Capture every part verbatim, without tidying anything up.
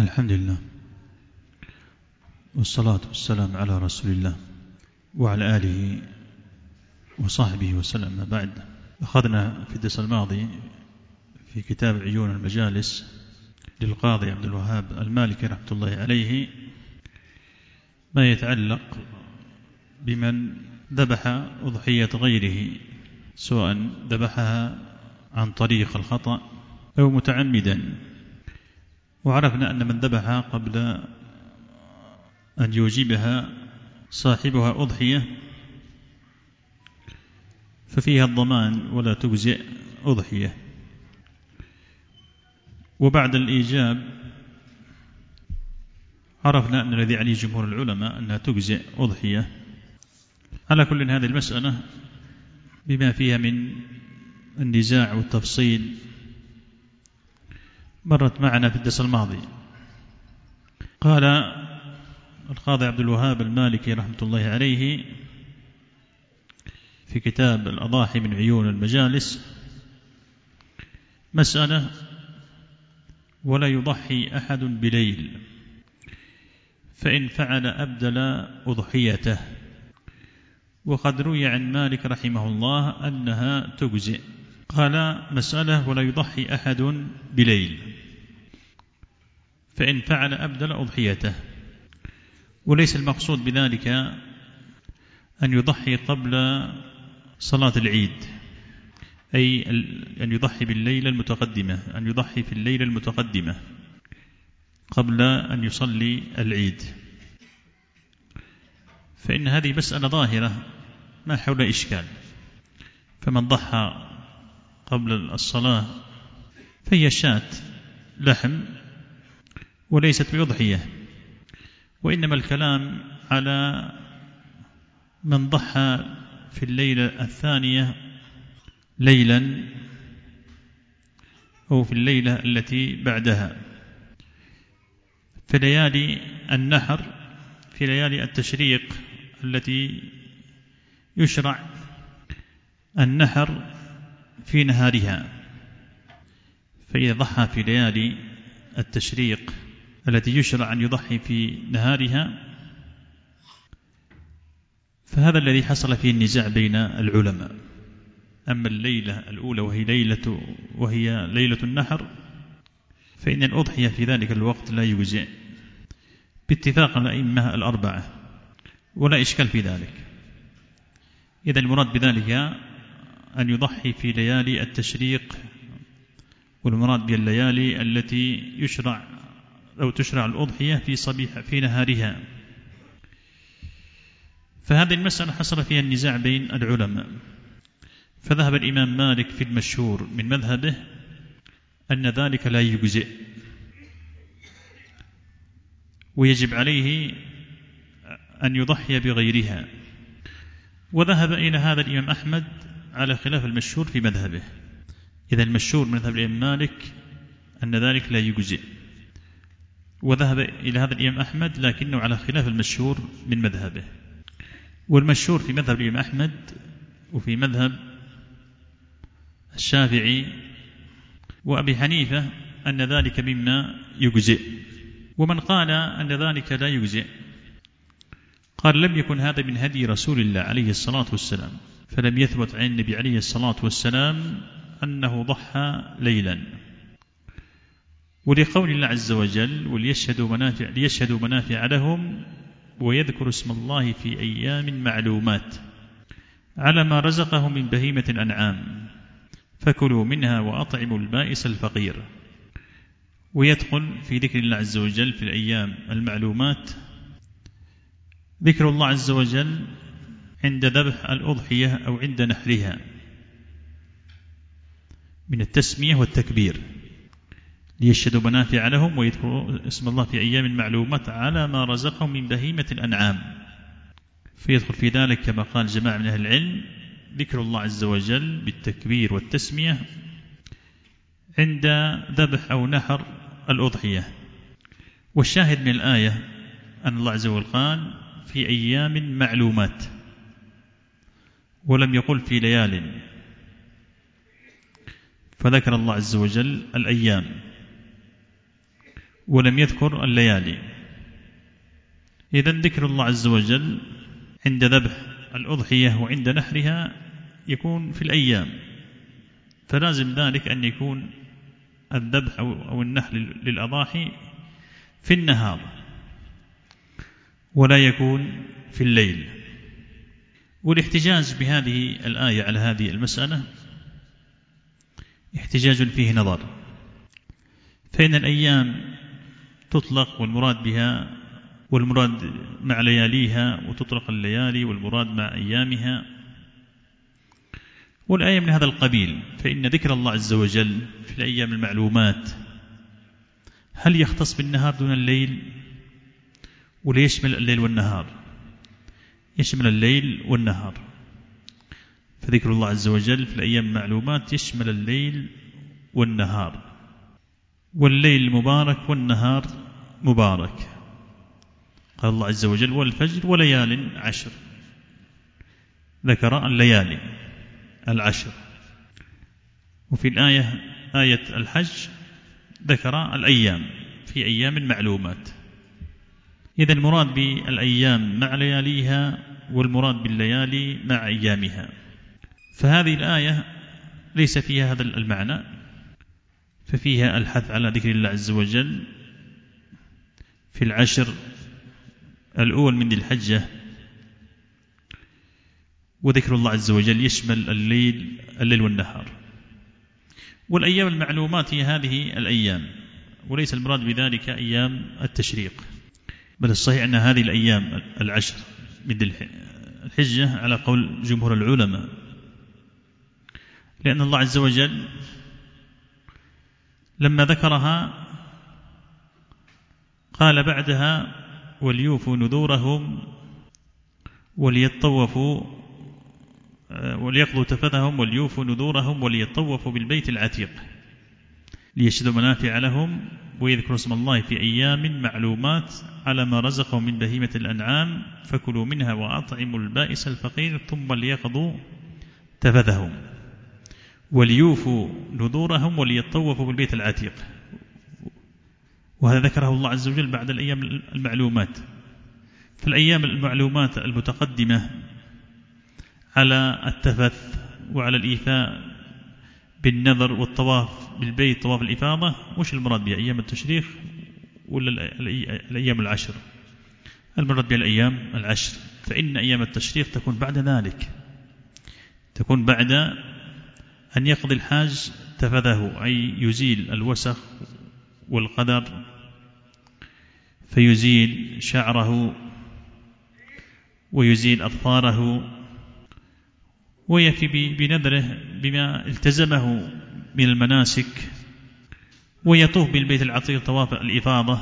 الحمد لله والصلاة والسلام على رسول الله وعلى آله وصحبه وسلم. بعد، أخذنا في الدرس الماضي في كتاب عيون المجالس للقاضي عبد الوهاب المالكي رحمة الله عليه ما يتعلق بمن ذبح أضحية غيره، سواء ذبحها عن طريق الخطأ أو متعمدا. وعرفنا أن من ذبحها قبل أن يوجبها صاحبها أضحية ففيها الضمان ولا تجزئ أضحية، وبعد الإيجاب عرفنا أن الذي عليه جمهور العلماء أنها تجزئ أضحية. على كل هذه المسألة بما فيها من النزاع والتفصيل مرت معنا في الدرس الماضي. قال القاضي عبد الوهاب المالكي رحمة الله عليه في كتاب الأضاحي من عيون المجالس: مسألة: ولا يضحي أحد بليل، فإن فعل أبدل أضحيته. وقد روي عن مالك رحمه الله أنها تجزئ. قال: مسألة: ولا يضحي أحد بليل، فإن فعل أبدل أضحيته. وليس المقصود بذلك أن يضحي قبل صلاة العيد، أي أن يضحي بالليلة المتقدمة، أن يضحي في الليلة المتقدمة قبل أن يصلي العيد، فإن هذه مسألة ظاهرة ما حول إشكال. فمن ضحى قبل الصلاة فهي شاة لحم وليست بأضحية، وإنما الكلام على من ضحى في الليلة الثانية ليلا أو في الليلة التي بعدها، في ليالي النحر، في ليالي التشريق التي يشرع النحر في نهارها. فإذا ضحى في ليالي التشريق التي يشرع أن يضحي في نهارها فهذا الذي حصل فيه النزاع بين العلماء. أما الليلة الأولى وهي ليلة وهي ليلة النحر فإن الأضحية في ذلك الوقت لا يجزئ باتفاق الأئمة الأربعة، ولا إشكال في ذلك. إذا المراد بذلك أن يضحي في ليالي التشريق، والمراد بالليالي التي يشرع أو تشرع الأضحية في صبيح في نهارها. فهذه المسألة حصل فيها النزاع بين العلماء، فذهب الإمام مالك في المشهور من مذهبه أن ذلك لا يجزئ ويجب عليه أن يضحي بغيرها. وذهب إلى هذا الإمام أحمد على خلاف المشهور في مذهبه. إذا المشهور من مذهب الإمام مالك أن ذلك لا يجزئ، وذهب إلى هذا الإمام أحمد لكنه على خلاف المشهور من مذهبه. والمشهور في مذهب الإمام أحمد وفي مذهب الشافعي وأبي حنيفة أن ذلك مما يجزئ. ومن قال أن ذلك لا يجزئ قال: لم يكن هذا من هدي رسول الله عليه الصلاة والسلام، فلم يثبت عن النبي عليه الصلاة والسلام أنه ضحى ليلا. ولقول الله عز وجل: وليشهدوا منافع, ليشهدوا منافع لهم ويذكروا اسم الله في أيام معلومات على ما رزقهم من بهيمة الأنعام فكلوا منها وأطعموا البائس الفقير. ويدخل في ذكر الله عز وجل في الأيام المعلومات ذكر الله عز وجل عند ذبح الأضحية أو عند نحرها من التسمية والتكبير، ليشهدوا منافع لهم ويذكروا اسم الله في أيام معلومات على ما رزقهم من بهيمة الأنعام. فيدخل في ذلك كما قال جماعة من أهل العلم ذكر الله عز وجل بالتكبير والتسمية عند ذبح أو نحر الأضحية. والشاهد من الآية أن الله عز وجل قال: في أيام معلومات، ولم يقل في ليال، فذكر الله عز وجل الأيام. ولم يذكر الليالي. إذن ذكر الله عز وجل عند ذبح الأضحية وعند نحرها يكون في الأيام، فلازم ذلك أن يكون الذبح أو النحر للأضاحي في النهار ولا يكون في الليل. والاحتجاج بهذه الآية على هذه المسألة احتجاج فيه نظر، فإن الأيام تطلق والمراد بها والمراد مع لياليها، وتطلق الليالي والمراد مع أيامها، والآية من هذا القبيل. فإن ذكر الله عز وجل في الأيام المعلومات هل يختص بالنهار دون الليل ولا يشمل الليل والنهار؟ يشمل الليل والنهار. فذكر الله عز وجل في الأيام المعلومات يشمل الليل والنهار، والليل مبارك والنهار مبارك. قال الله عز وجل والفجر وليال عشر، ذكر الليالي العشر. وفي الآية آية الحج ذكر الأيام في أيام معلومات. إذا المراد بالأيام مع لياليها والمراد بالليالي مع أيامها. فهذه الآية ليس فيها هذا المعنى، ففيها الحث على ذكر الله عز وجل في العشر الأول من ذي الحجة، وذكر الله عز وجل يشمل الليل الليل والنهار. والأيام المعلومات هي هذه الأيام، وليس المراد بذلك أيام التشريق، بل الصحيح أن هذه الأيام العشر من ذي الحجة على قول جمهور العلماء، لأن الله عز وجل لما ذكرها قال بعدها وليوفوا نذورهم وليطوفوا وليقضوا تفثهم وليوفوا نذورهم وليطوفوا بالبيت العتيق ليشهدوا منافع لهم ويذكروا اسم الله في أيام معلومات على ما رزقهم من بهيمة الأنعام فكلوا منها وأطعموا البائس الفقير ثم ليقضوا تفثهم وليوفوا نذورهم وليطوفوا بالبيت العتيق. وهذا ذكره الله عز وجل بعد الأيام المعلومات. فالأيام المعلومات المتقدمة على التفث وعلى الإيفاء بالنذر والطواف بالبيت طواف الإفاضة، وش المراد بها؟ أيام التشريق ولا الأيام العشر؟ المراد بها الأيام العشر، فإن أيام التشريق تكون بعد ذلك، تكون بعد أن يقضي الحاج تفثه، أي يزيل الوسخ والقدر، فيزيل شعره ويزيل أظفاره ويفي بنذره بما التزمه من المناسك، ويطوف بالبيت العتيق طواف الإفاضة.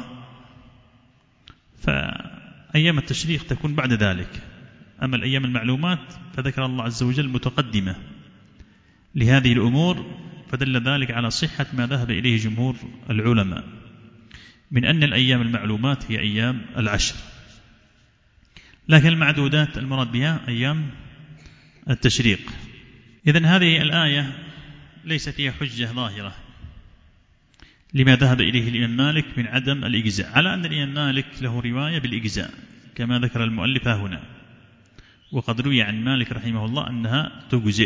فأيام التشريق تكون بعد ذلك. أما الأيام المعلومات فذكر الله عز وجل متقدمة لهذه الأمور، فدل ذلك على صحة ما ذهب إليه جمهور العلماء من أن الأيام المعلومات هي أيام العشر. لكن المعدودات المراد بها أيام التشريق. إذن هذه الآية ليس فيها حجة ظاهرة لما ذهب إليه الإمام مالك من عدم الإجزاء، على أن الإمام مالك له رواية بالإجزاء كما ذكر المؤلف هنا، وقد روي عن مالك رحمه الله أنها تجزئ.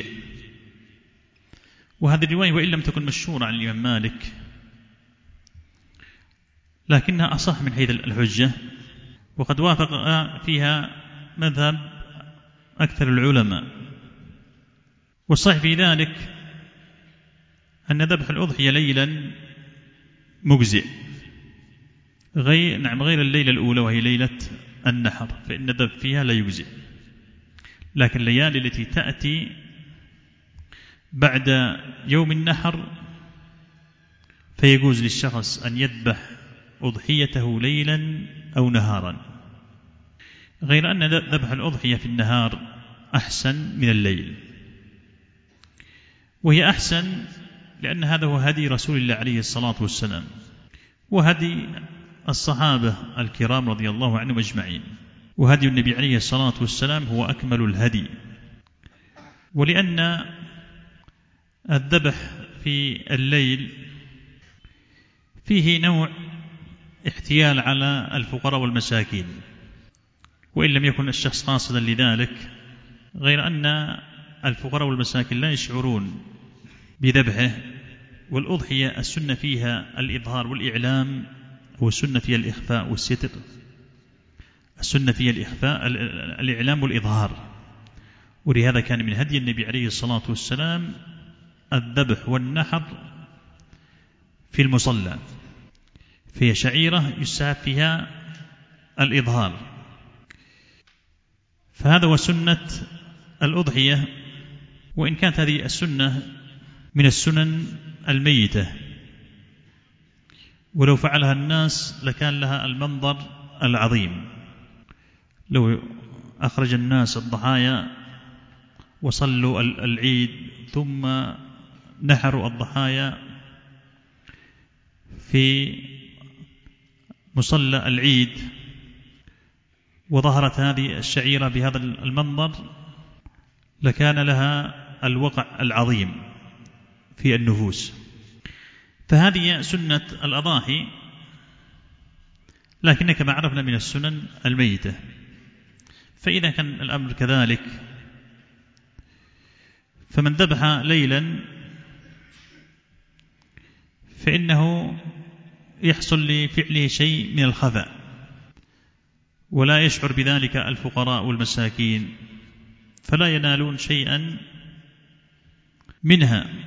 وهذه الرواية وإن لم تكن مشهورة عن الإمام مالك لكنها أصح من حيث الحجة، وقد وافق فيها مذهب أكثر العلماء. والصحيح في ذلك أن ذبح الأضحية ليلا مجزئ، غير نعم غير الليلة الأولى وهي ليلة النحر، فإن الذبح فيها لا يجزئ. لكن الليالي التي تأتي بعد يوم النحر فيجوز للشخص أن يذبح أضحيته ليلا أو نهارا، غير أن ذبح الأضحية في النهار أحسن من الليل. وهي أحسن لأن هذا هو هدي رسول الله عليه الصلاة والسلام وهدي الصحابة الكرام رضي الله عنهم أجمعين، وهدي النبي عليه الصلاة والسلام هو أكمل الهدي. ولأن الذبح في الليل فيه نوع احتيال على الفقراء والمساكين، وإن لم يكن الشخص قاصدا لذلك، غير أن الفقراء والمساكين لا يشعرون بذبحه. والأضحية السنة فيها الإظهار والإعلام، والسنة فيها الإخفاء والستر. السنة فيها الإخفاء الإعلام والإظهار، ولهذا كان من هدي النبي عليه الصلاة والسلام الذبح والنحر في المصلى، فهي شعيرة يستحب فيها الإظهار. فهذا هو سنة الأضحية، وإن كانت هذه السنة من السنن الميتة، ولو فعلها الناس لكان لها المنظر العظيم. لو أخرج الناس الضحايا وصلوا العيد ثم نحروا الضحايا في مصلى العيد، وظهرت هذه الشعيرة بهذا المنظر، لكان لها الوقع العظيم في النفوس. فهذه سنة الأضاحي، لكن كما عرفنا من السنن الميتة. فإذا كان الأمر كذلك، فمن ذبح ليلا فإنه يحصل لفعله شيء من الخفاء، ولا يشعر بذلك الفقراء والمساكين، فلا ينالون شيئا منها.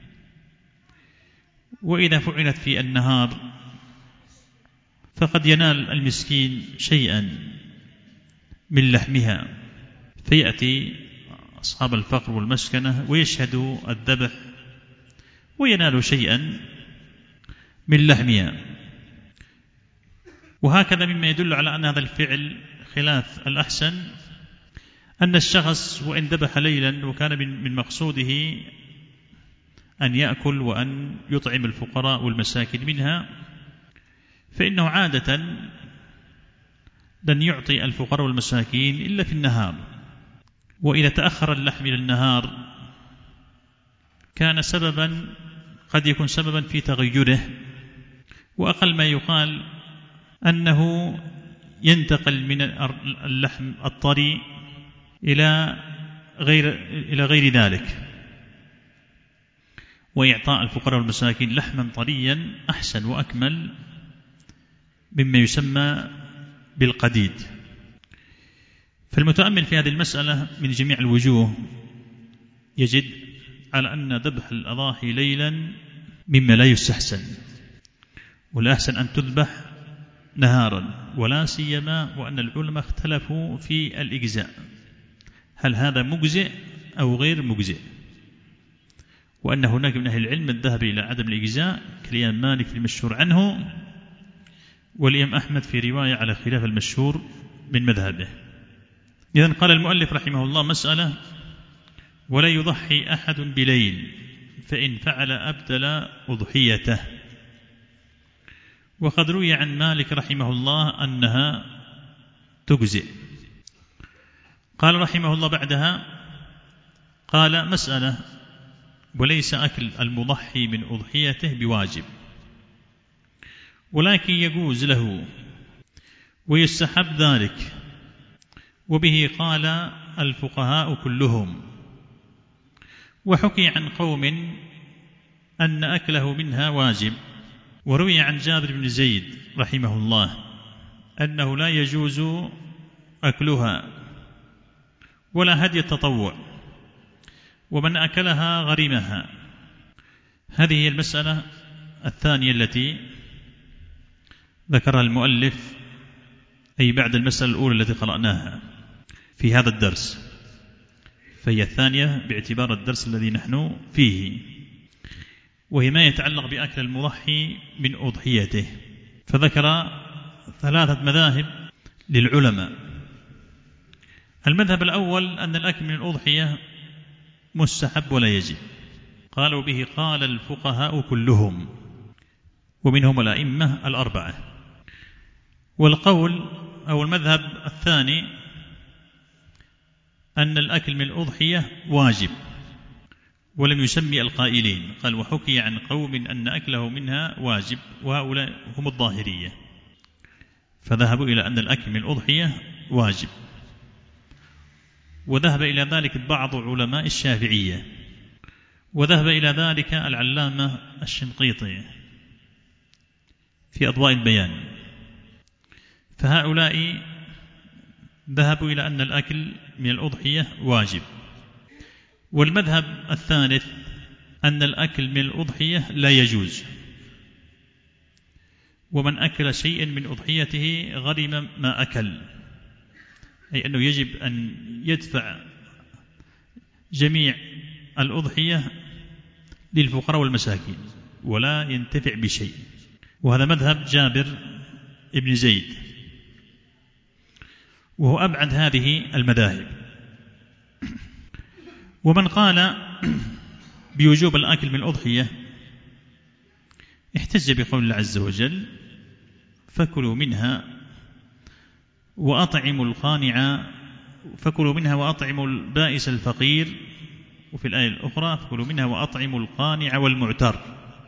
وإذا فعلت في النهار فقد ينال المسكين شيئا من لحمها، فيأتي أصحاب الفقر والمسكنة ويشهدوا الذبح وينالوا شيئا من لحمها. وهكذا مما يدل على أن هذا الفعل خلاف الأحسن أن الشخص وإن ذبح ليلا وكان من مقصوده أن يأكل وأن يطعم الفقراء والمساكين منها، فإنه عادة لن يعطي الفقراء والمساكين إلا في النهار. وإذا تأخر اللحم إلى النهار كان سببا، قد يكون سببا في تغيره، وأقل ما يقال أنه ينتقل من اللحم الطري إلى غير إلى غير ذلك. وإعطاء الفقراء والمساكين لحما طريا أحسن وأكمل مما يسمى بالقديد. فالمتأمل في هذه المسألة من جميع الوجوه يجد على أن ذبح الأضاحي ليلا مما لا يستحسن، والأحسن أن تذبح نهارا، ولا سيما وأن العلماء اختلفوا في الإجزاء، هل هذا مجزئ أو غير مجزئ، وأن هناك من أهل العلم الذهب إلى عدم الإجزاء كالإمام مالك في المشهور عنه، والإمام أحمد في رواية على خلاف المشهور من مذهبه. إذن قال المؤلف رحمه الله: مسألة: ولا يضحي أحد بليل، فإن فعل أبدل أضحيته. وقد روي عن مالك رحمه الله أنها تجزئ. قال رحمه الله بعدها، قال: مسألة: وليس أكل المضحي من أضحيته بواجب، ولكن يجوز له ويستحب ذلك، وبه قال الفقهاء كلهم. وحكي عن قوم أن أكله منها واجب. وروي عن جابر بن زيد رحمه الله أنه لا يجوز أكلها ولا هدي التطوع، ومن أكلها غرمها. هذه هي المسألة الثانية التي ذكرها المؤلف، أي بعد المسألة الأولى التي قرأناها في هذا الدرس، فهي الثانية باعتبار الدرس الذي نحن فيه، وهي ما يتعلق بأكل المضحي من أضحيته. فذكر ثلاثة مذاهب للعلماء. المذهب الأول أن الأكل من الأضحية مستحب ولا يجب، قالوا به قال الفقهاء كلهم، ومنهم الأئمة الأربعة. والقول أو المذهب الثاني أن الأكل من الأضحية واجب، ولم يسمي القائلين، قال: وحكي عن قوم أن أكله منها واجب، وهؤلاء هم الظاهرية. فذهبوا إلى أن الأكل من الأضحية واجب. وذهب إلى ذلك بعض علماء الشافعية، وذهب إلى ذلك العلامة الشنقيطي في أضواء البيان. فهؤلاء ذهبوا إلى أن الأكل من الأضحية واجب. والمذهب الثالث أن الأكل من الأضحية لا يجوز، ومن أكل شيئا من أضحيته غرم ما أكل، أي أنه يجب أن يدفع جميع الأضحية للفقراء والمساكين ولا ينتفع بشيء. وهذا مذهب جابر ابن زيد، وهو أبعد هذه المذاهب. ومن قال بوجوب الأكل من الأضحية احتج بقول الله عز وجل: فكلوا منها وأطعموا القانع فكلوا منها وأطعموا البائس الفقير، وفي الآية الأخرى: فكلوا منها وأطعموا القانع والمعتر.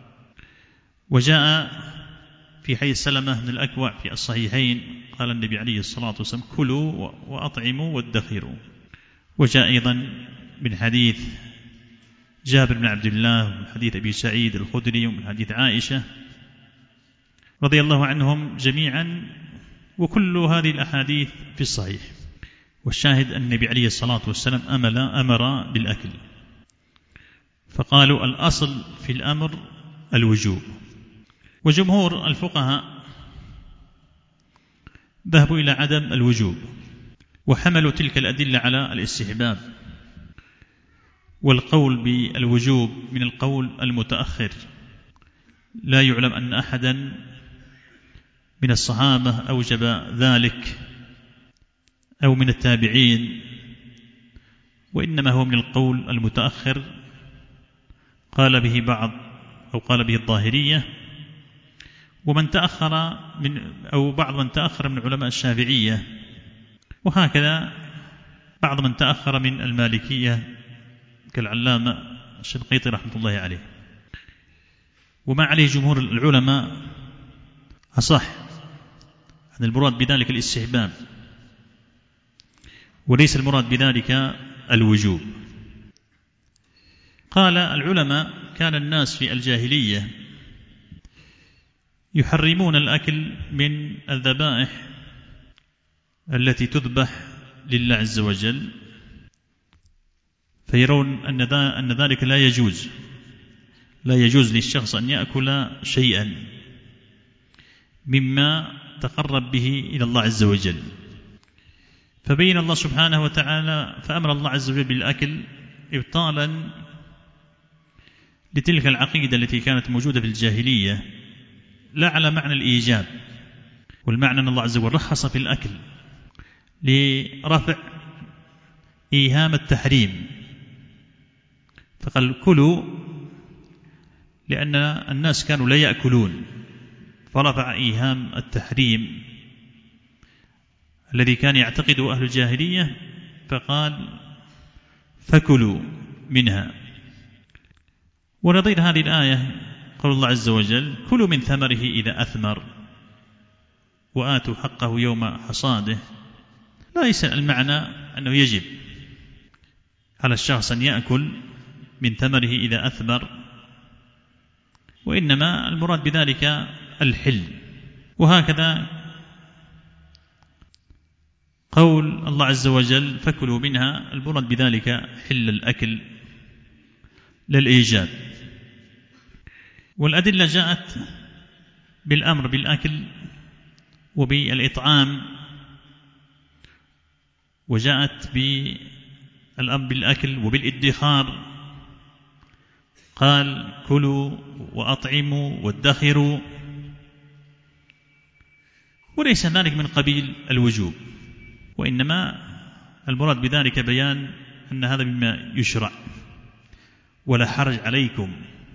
وجاء في حديث سلمة بن الأكوع في الصحيحين قال النبي عليه الصلاة والسلام: كلوا وأطعموا وادخروا. وجاء أيضا من حديث جابر بن عبد الله ومن حديث أبي سعيد الخدري ومن حديث عائشة رضي الله عنهم جميعا، وكل هذه الأحاديث في الصحيح. والشاهد أن النبي عليه الصلاة والسلام أمل أمر بالأكل، فقالوا الأصل في الأمر الوجوب. وجمهور الفقهاء ذهبوا إلى عدم الوجوب، وحملوا تلك الأدلة على الاستحباب. والقول بالوجوب من القول المتأخر، لا يعلم أن أحدا من الصحابة أوجب ذلك أو من التابعين، وإنما هو من القول المتأخر قال به بعض أو قال به الظاهرية، ومن تأخر من أو بعض من تأخر من علماء الشافعية، وهكذا بعض من تأخر من المالكية كالعلامة الشنقيطي رحمة الله عليه. وما عليه جمهور العلماء أصح أن المراد بذلك الاستحباب، وليس المراد بذلك الوجوب. قال العلماء: كان الناس في الجاهلية يحرمون الأكل من الذبائح التي تذبح لله عز وجل، فيرون أن ذلك لا يجوز لا يجوز للشخص أن يأكل شيئا مما تقرب به إلى الله عز وجل. فبين الله سبحانه وتعالى فأمر الله عز وجل بالأكل إبطالا لتلك العقيدة التي كانت موجودة في الجاهلية، لا على معنى الإيجاب، والمعنى أن الله عز وجل رخص في الأكل لرفع إيهام التحريم، فقال كلوا، لأن الناس كانوا لا يأكلون، فرفع إيهام التحريم الذي كان يعتقده أهل الجاهلية، فقال فكلوا منها. ونظير هذه الآية قول الله عز وجل: كلوا من ثمره إذا أثمر وآتوا حقه يوم حصاده. ليس المعنى أنه يجب على الشخص أن يأكل من ثمره إذا أثمر، وإنما المراد بذلك الحل. وهكذا قول الله عز وجل فكلوا منها، المراد بذلك حل الأكل للإيجاب. والأدلة جاءت بالأمر بالأكل وبالإطعام، وجاءت بالأمر بالأكل وبالادخار، قال كلوا وأطعموا وادخروا، وليس ذلك من قبيل الوجوب، وإنما المراد بذلك بيان أن هذا مما يشرع ولا حرج عليكم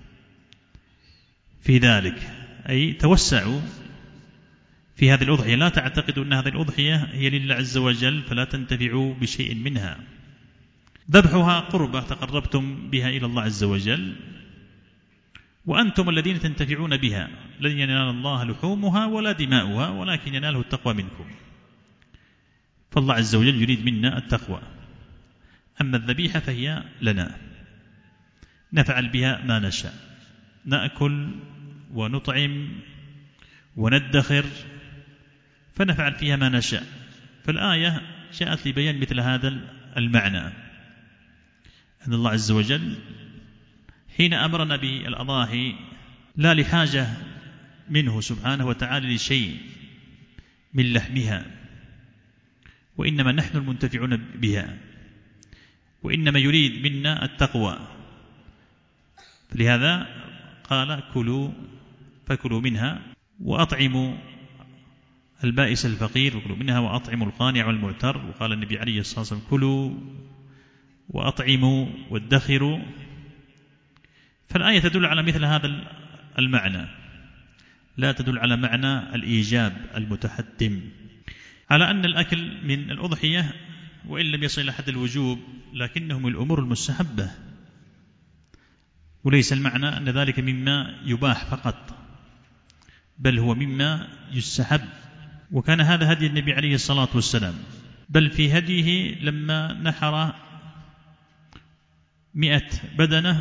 في ذلك، أي توسعوا في هذه الأضحية، لا تعتقدوا أن هذه الأضحية هي لله عز وجل فلا تنتفعوا بشيء منها. ذبحها قربة تقربتم بها إلى الله عز وجل، وأنتم الذين تنتفعون بها لن ينال الله لحومها ولا دماؤها ولكن يناله التقوى منكم. فالله عز وجل يريد منا التقوى. أما الذبيحة فهي لنا نفعل بها ما نشاء، نأكل ونطعم وندخر فنفعل فيها ما نشاء. فالآية جاءت لبيان مثل هذا المعنى، أن الله عز وجل حين أمرنا بالأضاحي لا لحاجة منه سبحانه وتعالى لشيء من لحمها، وإنما نحن المنتفعون بها، وإنما يريد منا التقوى. فلهذا قال كلوا فكلوا منها وأطعموا البائس الفقير وكلوا منها وأطعموا القانع والمعتر. وقال النبي عليه الصلاة والسلام كلوا وأطعموا وادخروا. فالآية تدل على مثل هذا المعنى، لا تدل على معنى الإيجاب المتحتم، على أن الأكل من الأضحية وإن لم يصل إلى حد الوجوب لكنه من الأمور المستحبة، وليس المعنى أن ذلك مما يباح فقط، بل هو مما يستحب. وكان هذا هدي النبي عليه الصلاة والسلام، بل في هديه لما نحر مئة بدنة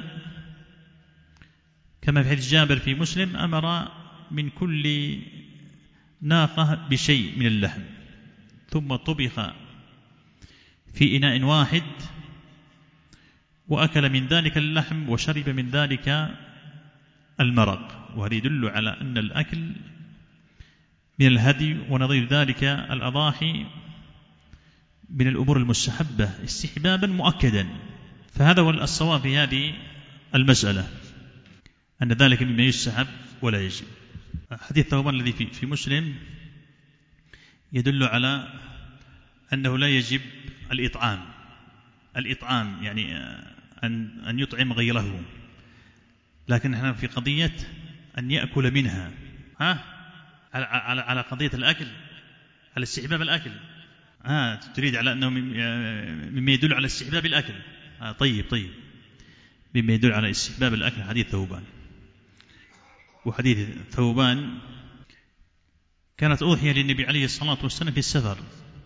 كما في حديث جابر في مسلم أمر من كل ناقة بشيء من اللحم ثم طبخ في إناء واحد وأكل من ذلك اللحم وشرب من ذلك المرق. وهذا يدل على أن الأكل من الهدي ونظير ذلك الأضاحي من الأمور المستحبة استحبابا مؤكدا. فهذا هو الصواب في هذه المسألة، أن ذلك مما يستحب ولا يجب. حديث ثوبان الذي في, في مسلم يدل على أنه لا يجب الإطعام الإطعام يعني أن, أن يطعم غيره، لكن نحن في قضية أن يأكل منها، ها على, على, على قضية الأكل، على استحباب الأكل. ها تريد على أنه مما يدل على استحباب الأكل. ها طيب طيب مما يدل على استحباب الأكل حديث ثوبان. وحديث ثوبان كانت أضحية للنبي عليه الصلاة والسلام في السفر،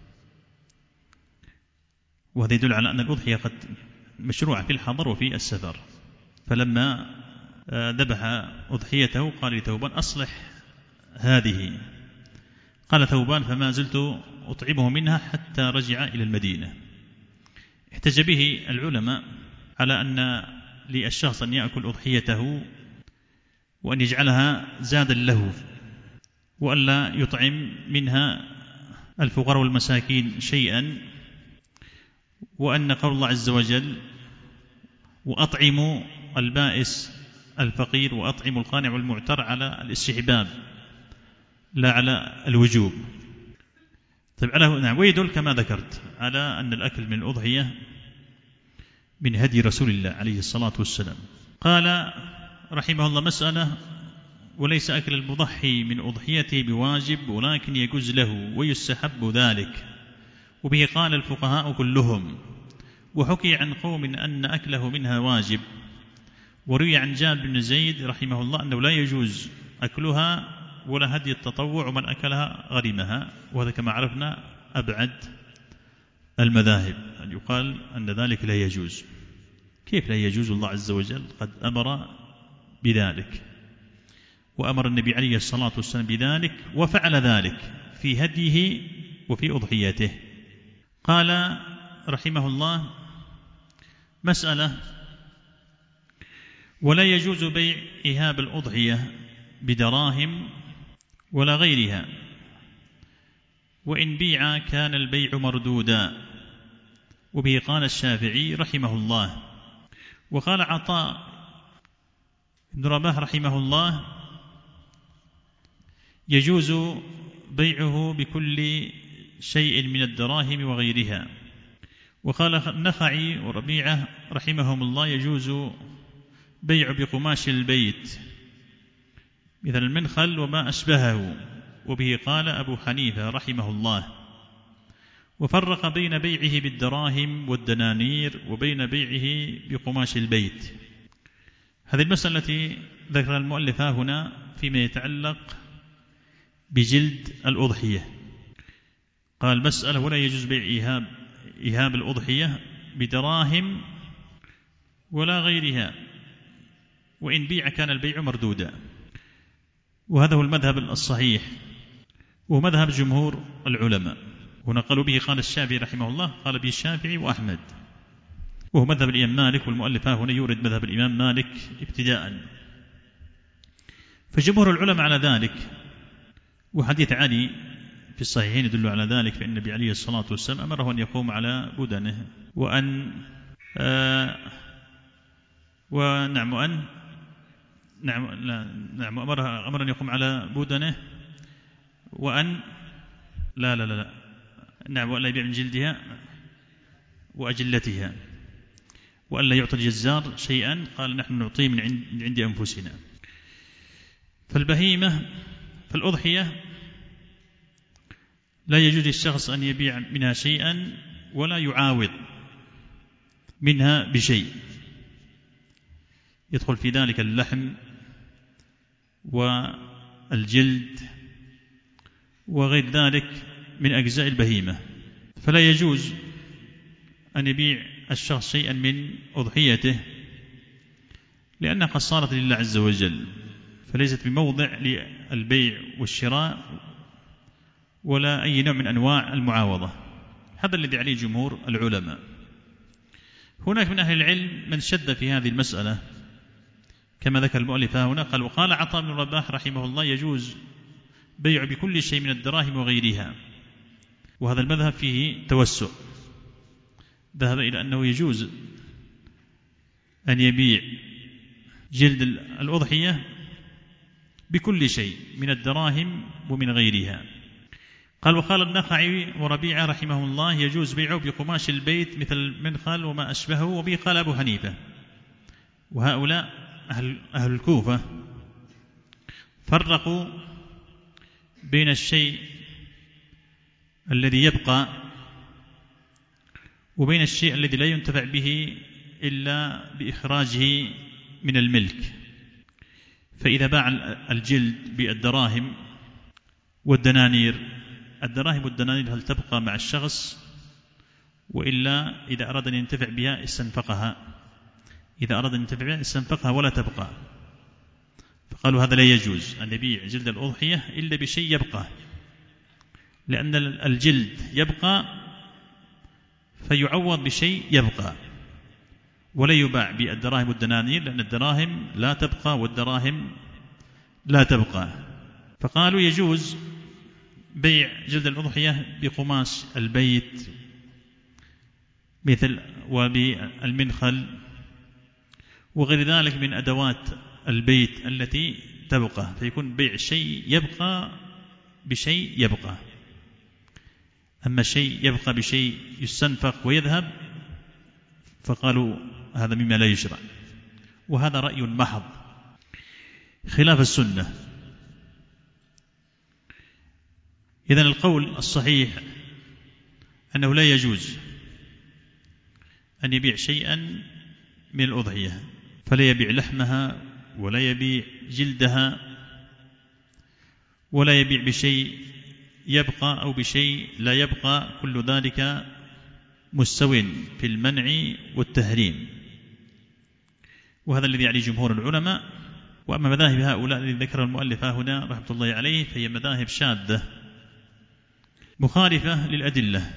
وهذا يدل على أن الأضحية قد مشروعة في الحضر وفي السفر. فلما ذبح أضحيته قال لثوبان أصلح هذه، قال ثوبان فما زلت أطعمه منها حتى رجع إلى المدينة. احتج به العلماء على أن للشخص أن يأكل أضحيته وأن يجعلها زادا له، وألا يطعم منها الفقراء والمساكين شيئا، وأن قول الله عز وجل وأطعموا البائس الفقير وأطعموا القانع والمعتر على الاستحباب لا على الوجوب. طيب على نعم، ويدل كما ذكرت على أن الأكل من الأضحية من هدي رسول الله عليه الصلاة والسلام. قال رحمه الله مسألة: وليس أكل المضحي من أضحيته بواجب ولكن يجوز له ويستحب ذلك، وبه قال الفقهاء كلهم. وحكي عن قوم أن أكله منها واجب، وروي عن جابر بن زيد رحمه الله أنه لا يجوز أكلها ولا هدي التطوع، ومن أكلها غرمها. وهذا كما عرفنا أبعد المذاهب، أن يقال أن ذلك لا يجوز. كيف لا يجوز؟ الله عز وجل قد أمر بذلك، وأمر النبي عليه الصلاة والسلام بذلك وفعل ذلك في هديه وفي أضحيته. قال رحمه الله مسألة: ولا يجوز بيع إهاب الأضحية بدراهم ولا غيرها، وإن بيع كان البيع مردودا، وبه قال الشافعي رحمه الله. وقال عطاء بن رباح رحمه الله: يجوز بيعه بكل شيء من الدراهم وغيرها. وقال النخعي وربيعة رحمهم الله: يجوز بيع بقماش البيت مثل المنخل وما أشبهه، وبه قال أبو حنيفة رحمه الله. وفرق بين بيعه بالدراهم والدنانير وبين بيعه بقماش البيت. هذه المسألة التي ذكر المؤلف هنا فيما يتعلق بجلد الأضحية. قال مسألة: ولا يجوز بيع إيهاب إيهاب الأضحية بدراهم ولا غيرها، وإن بيع كان البيع مردودا. وهذا هو المذهب الصحيح ومذهب جمهور العلماء. ونقلوا به قال الشافعي رحمه الله، قال به الشافعي وأحمد، وهو مذهب الإمام مالك، والمؤلف هنا يورد مذهب الإمام مالك ابتداء. فجمهور العلماء على ذلك، وحديث علي في الصحيحين يدل على ذلك، فإن النبي عليه الصلاة والسلام أمره أن يقوم على بدنه وأن آه ونعم أن نعم لا نعم أمره أمر أن يقوم على بدنه وأن لا لا لا, لا نعم وأن لا يبيع من جلدها وأجلتها، وأن لا يعطي الجزار شيئا، قال نحن نعطيه من عند, من عند أنفسنا. فالبهيمة فالأضحية لا يجوز للشخص أن يبيع منها شيئا ولا يعاوض منها بشيء، يدخل في ذلك اللحم والجلد وغير ذلك من أجزاء البهيمة. فلا يجوز أن يبيع الشخص شيئا من أضحيته، لأنها قد صارت لله عز وجل، فليست بموضع للبيع والشراء ولا أي نوع من أنواع المعاوضة. هذا الذي عليه جمهور العلماء. هناك من أهل العلم من شد في هذه المسألة كما ذكر المؤلف هنا، قال: وقال عطاء بن رباح رحمه الله: يجوز بيع بكل شيء من الدراهم وغيرها. وهذا المذهب فيه توسع، ذهب إلى أنه يجوز أن يبيع جلد الأضحية بكل شيء من الدراهم ومن غيرها. قال: وقال النخعي وربيعة رحمه الله: يجوز بيعه بقماش البيت مثل المنخل وما أشبهه. وبه قال أبو حنيفة. وهؤلاء أهل, أهل الكوفة فرقوا بين الشيء الذي يبقى وبين الشيء الذي لا ينتفع به إلا بإخراجه من الملك. فإذا باع الجلد بالدراهم والدنانير، الدراهم والدنانير هل تبقى مع الشخص؟ وإلا إذا أراد أن ينتفع بها استنفقها، إذا أراد أن ينتفع بها استنفقها ولا تبقى. فقالوا هذا لا يجوز أن يبيع جلد الأضحية إلا بشيء يبقى، لأن الجلد يبقى فيعوض بشيء يبقى، ولا يباع بالدراهم والدنانير، لأن الدراهم لا تبقى والدراهم لا تبقى. فقالوا يجوز بيع جلد الأضحية بقماش البيت مثل وبالمنخل وغير ذلك من أدوات البيت التي تبقى، فيكون بيع شيء يبقى بشيء يبقى. أما شيء يبقى بشيء يستنفق ويذهب فقالوا هذا مما لا يشرع، وهذا رأي محض خلاف السنة. إذن القول الصحيح أنه لا يجوز أن يبيع شيئا من الأضحية، فلا يبيع لحمها ولا يبيع جلدها ولا يبيع بشيء يبقى أو بشيء لا يبقى، كل ذلك مستو في المنع والتحريم. وهذا الذي عليه جمهور العلماء. وأما مذاهب هؤلاء الذي ذكر المؤلف هنا رحمة الله عليه فهي مذاهب شاذة مخالفة للأدلة.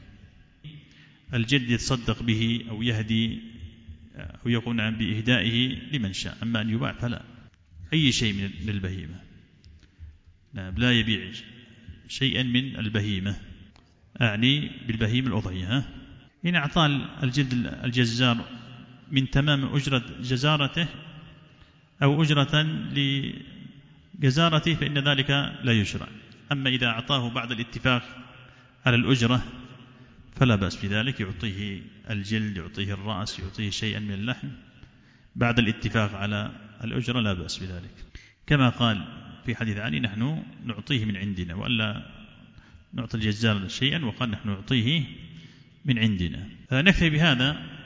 الجد يتصدق به أو يهدي أو يقول عن بإهدائه لمن شاء، أما أن يباع فلا. أي شيء من البهيمة لا يبيع شيئا من البهيمة، أعني بالبهيمة الأضحية. إن أعطى الجد الجزار من تمام أجرة جزارته أو أجرة لجزارته فإن ذلك لا يشرع. أما إذا أعطاه بعد الاتفاق على الأجرة فلا بأس بذلك، يعطيه الجلد، يعطيه الرأس، يعطيه شيئا من اللحم بعد الاتفاق على الأجرة، لا بأس بذلك. كما قال في حديث علي: نحن نعطيه من عندنا، وألا نعطي الجزار شيئا، وقال نحن نعطيه من عندنا. فنكتفي بهذا